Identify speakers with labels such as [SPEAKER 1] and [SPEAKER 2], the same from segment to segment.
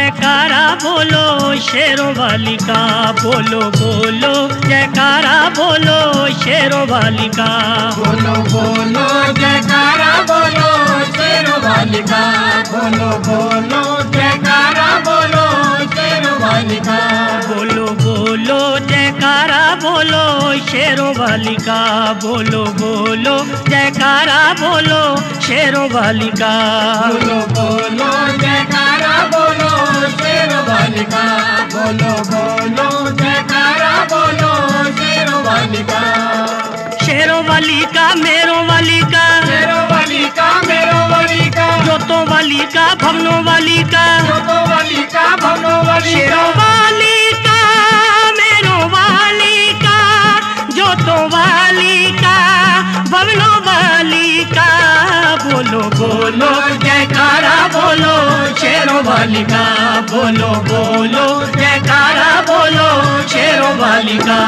[SPEAKER 1] जयकारा बोलो शेरों वाली का, बोलो बोलो जयकारा बोलो शेरों वाली का,
[SPEAKER 2] बोलो बोलो जयकारा बोलो शेरों वाली का, बोलो बोलो जयकारा बोलो शेरों वाली का,
[SPEAKER 1] बोलो बोलो जयकारा बोलो शेरों वाली का, बोलो बोलो जयकारा बोलो शेरों वाली का,
[SPEAKER 2] बोलो बोलो जयकारा बोलो शेरों वाली का, बोलो बोलो जयकारा बोलो शेरों वाली का,
[SPEAKER 1] शेरों वाली का मेरों वाली का,
[SPEAKER 2] शेरों वाली का मेरों वाली का,
[SPEAKER 1] जोतों वाली का भवनों वाली का,
[SPEAKER 2] जोतों वाली का भवनों वाली का,
[SPEAKER 1] शेरों वाली का मेरों वाली का, जोतों वाली का भवनों वाली का, बोलो बोलो जयकारा बोलो शेरों वाली का, बोलो बोलो जयकारा बोलो शेरों वाली का।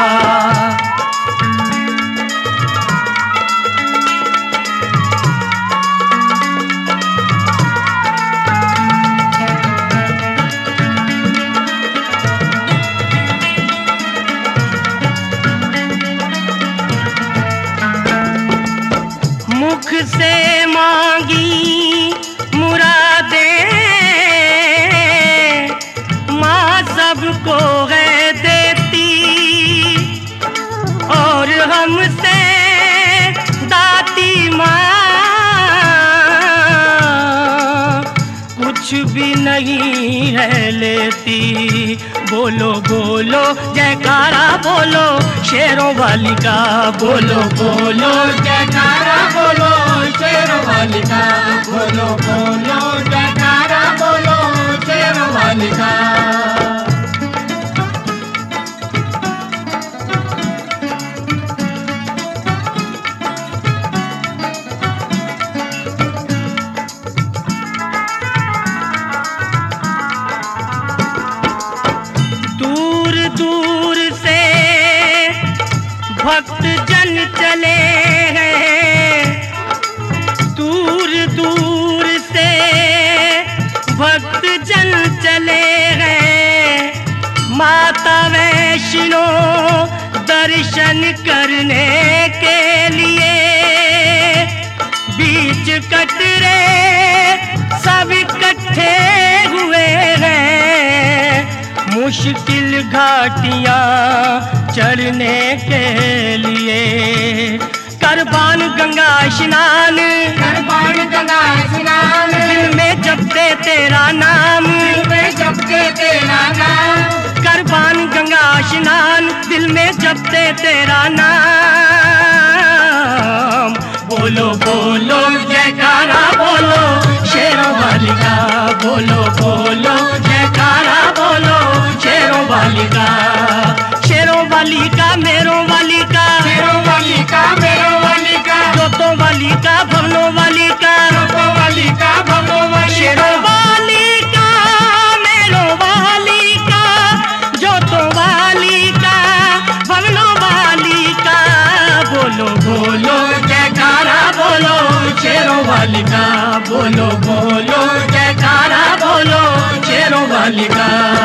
[SPEAKER 1] मुख से मांगी मुरादें माँ सबको है देती, और हमसे दाती माँ कुछ भी नहीं है लेती, बोलो बोलो जयकारा बोलो शेरों वाली का, बोलो बोलो
[SPEAKER 2] जयकारा बोलो शेरों वाली का, बोलो बोलो जयकारा बोलो शेरों वाली का,
[SPEAKER 1] दूर दूर से भक्त जन चले हैं, दूर दूर से भक्त जन चले हैं, माता वैष्णो दर्शन करने के लिए, बीच कटरे सब इकट्ठे हुए हैं, मुश्किल घाटियाँ चढ़ने के लिए, करबान गंगा स्नान,
[SPEAKER 2] करबान गंगा स्नान,
[SPEAKER 1] दिल में जपते तेरा नाम,
[SPEAKER 2] दिल में जपते तेरा नाम,
[SPEAKER 1] करबान गंगा स्नान दिल में जपते तेरा नाम, बोलो बोलो जयकारा बोलो शेरों वाली का, बोलो बोलो जयकारा बोलो शेरों वाली का, शेरों वाली का मेरों वाली का,
[SPEAKER 2] शेरों वाली का मेरों वाली का,
[SPEAKER 1] जोतों वाली का भवनों वाली का,
[SPEAKER 2] जोतों वाली का भवनों वाली
[SPEAKER 1] शेरों
[SPEAKER 2] का,
[SPEAKER 1] वाली का मेरों वाली का, जोतों वाली का भवनों वाली का, बोलो बोलो जयकारा बोलो शेरों वाली का, बोलो बोलो जयकारा बोलो शेरों वाली का।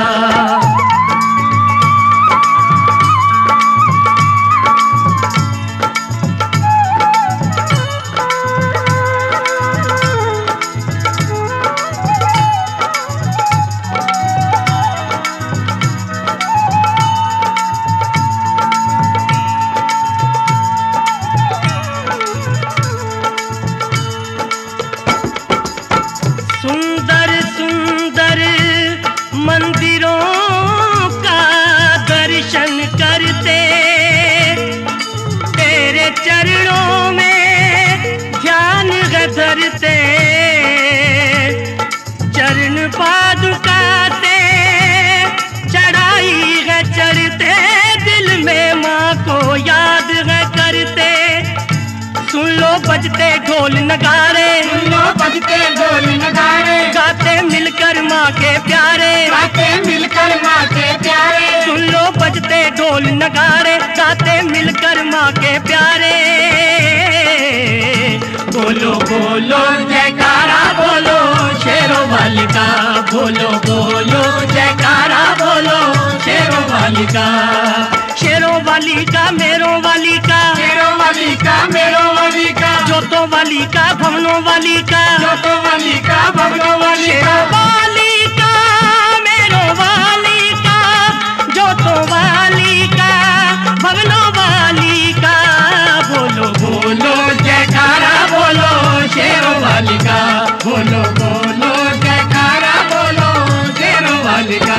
[SPEAKER 1] सुंदर सुंदर मंदिरों का दर्शन करते, तेरे चरणों में ध्यान धरते, चरण पादुका से चढ़ाई है चढ़ते, दिल में माँ को याद है करते, सुन लो बजते ढोल नगारे,
[SPEAKER 2] सुन लो बजते ढोल नगारे,
[SPEAKER 1] गाते मिलकर माँ के प्यारे,
[SPEAKER 2] गाते मिलकर माँ के प्यारे,
[SPEAKER 1] सुन लो बजते ढोल नगारे, गाते मिलकर माँ के प्यारे, बोलो बोलो जयकारा बोलो शेरों वाली का, बोलो बोलो का, शेरों वाली का, मेरों वाली का,
[SPEAKER 2] शेरों वाली का, मेरों वाली का,
[SPEAKER 1] जोतों वाली का, भवनों वाली का,
[SPEAKER 2] जोतों वाली का, भवनों वाली का,
[SPEAKER 1] शेरों वाली का, मेरों वाली का, जोतों वाली का, भवनों वाली का। बोलो
[SPEAKER 2] बोलो जयकारा बोलो शेरों वाली का, बोलो बोलो जयकारा बोलो शेरों वाली का।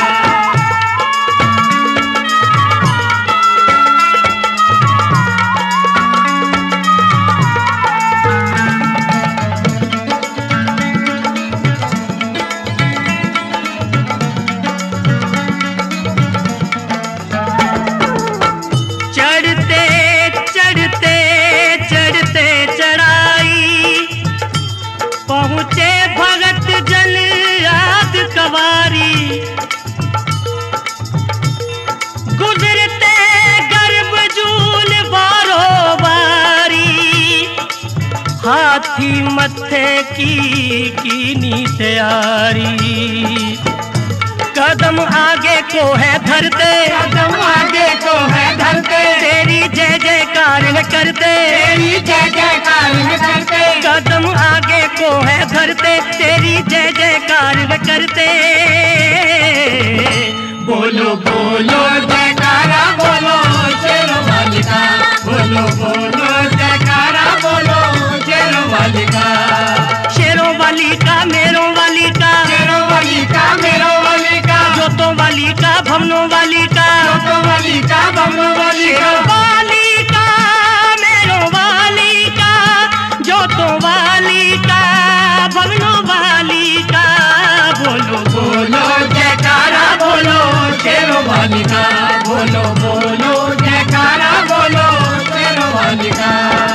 [SPEAKER 1] पहुँचे भगत जन आद कवारी, गुजरते गर्भ जूल बारो बारी, हाथी मत्थे की तैयारी। कदम आगे को है धरते,
[SPEAKER 2] कदम आगे को है धरते,
[SPEAKER 1] तेरी जय जयकार करते,
[SPEAKER 2] तेरी जय जयकार करते,
[SPEAKER 1] कदम आगे को है धरते, तेरी जय जयकार करते।
[SPEAKER 2] बोलो बोलो जयकारा बोलो शेरों वाली का, बोलो बोलो जयकारा बोलो शेरों वाली का,
[SPEAKER 1] शेरों वाली का, मेरों वाली का,
[SPEAKER 2] शेरों वाली का, मेरों वाली का,
[SPEAKER 1] जोतों वाली का, भवनों वाली का,
[SPEAKER 2] जोतों वाली का, भवनों वाली का,
[SPEAKER 1] शेरों वाली का, मेरों वाली का, जोतों वाली का, भवनों वाली का। बोलो
[SPEAKER 2] बोलो जयकारा बोलो शेरों वाली का, बोलो बोलो जयकारा बोलो शेरों वाली का।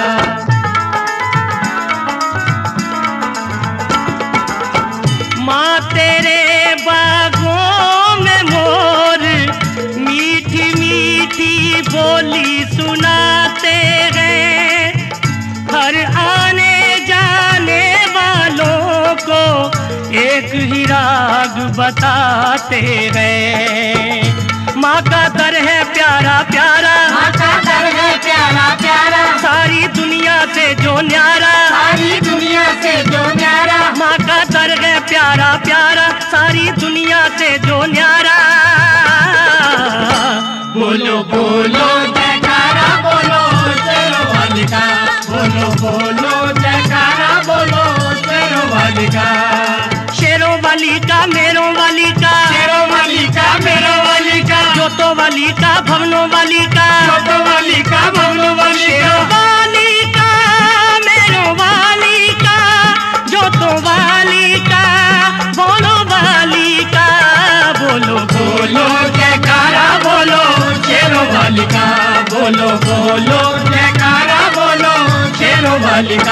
[SPEAKER 1] माँ तेरे बागों में मोर मीठी मीठी बोली सुनाते हैं, हर आने जाने वालों को एक ही राग बताते हैं। माँ का दर है प्यारा प्यारा,
[SPEAKER 2] माँ का दर है प्यारा प्यारा,
[SPEAKER 1] सारी दुनिया से जो न्यारा,
[SPEAKER 2] सारी दुनिया से जो न्यारा,
[SPEAKER 1] माँ का दर है प्यारा प्यारा, सारी दुनिया से जो न्यारा।
[SPEAKER 2] बोलो बोलो जयकारा बोलो शेरों वाली का, बोलो बोलो जयकारा बोलो शेरों वाली का,
[SPEAKER 1] शेरों वाली का, मेरों वाली का,
[SPEAKER 2] शेरों वाली का, मेरों वाली का,
[SPEAKER 1] जोतों वाली का, भवनों वाली का,
[SPEAKER 2] जोतों वाली का, भवनों वाली
[SPEAKER 1] शेरों
[SPEAKER 2] का,
[SPEAKER 1] वाली का, मेरों वाली का, जोतों वाली का, भवनों वाली का। बोलो
[SPEAKER 2] बोलो जयकारा बोलो शेरों वाली का, बोलो बोलो जयकारा बोलो शेरों वाली का।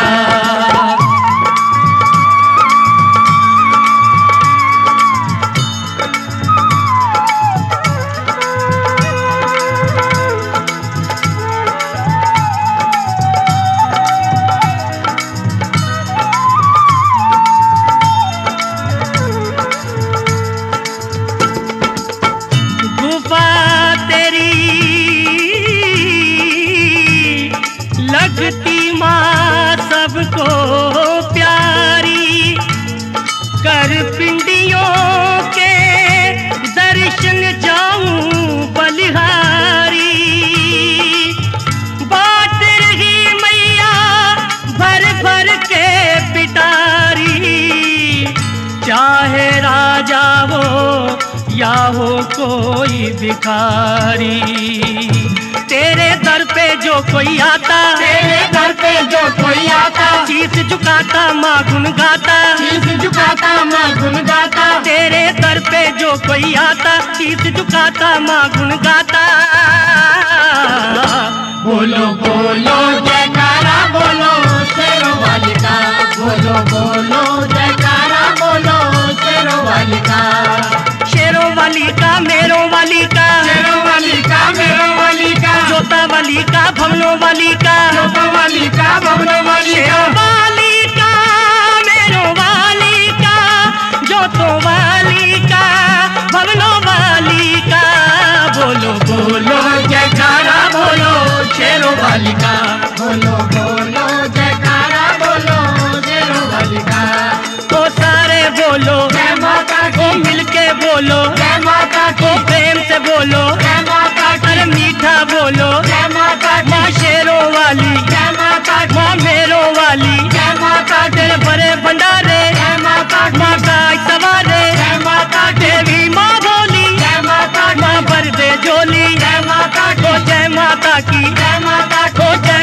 [SPEAKER 1] लगती माँ सबको प्यारी, कर पिंडियों के दर्शन जाऊं बलिहारी। बात रही मैया भर भर के पिटारी, चाहे राजा हो या हो कोई भिखारी। तेरे दर पे जो कोई आता,
[SPEAKER 2] तेरे दर पे जो कोई आता,
[SPEAKER 1] शीश झुकाता माँ गुन गाता,
[SPEAKER 2] शीश झुकाता माँ गुन गाता।
[SPEAKER 1] तेरे दर पे जो कोई आता, शीश झुकाता माँ गुन गाता।
[SPEAKER 2] बोलो बोलो जयकारा बोलो शेरों वाली का, बोलो बोलो जयकारा बोलो शेरों वाली का,
[SPEAKER 1] शेरों वाली का, मेरों वाली का,
[SPEAKER 2] शेरों वाली का, मेरों वाली का,
[SPEAKER 1] जोता वाली का, भवनों वाली का,
[SPEAKER 2] जोतों वाली का, भवनों वाली का,
[SPEAKER 1] शेरों वाली का, मेरों वाली का, जोतों वाली का, भवनों वाली का। बोलो लाखों